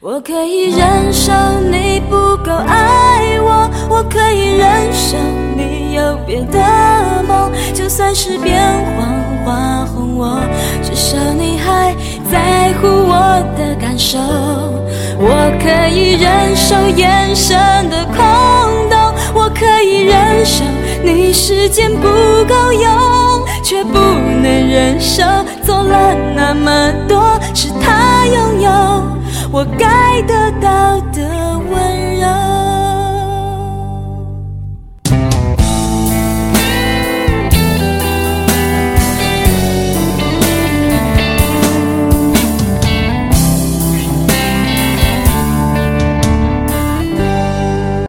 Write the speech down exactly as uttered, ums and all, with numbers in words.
我可以忍受你不够爱我，我可以忍受你有别的梦，就算是变黄花红我，至少你还在乎我的感受。我可以忍受眼神的空洞，我可以忍受你时间不够用，却不能忍受做了那么多是他拥有我该得到的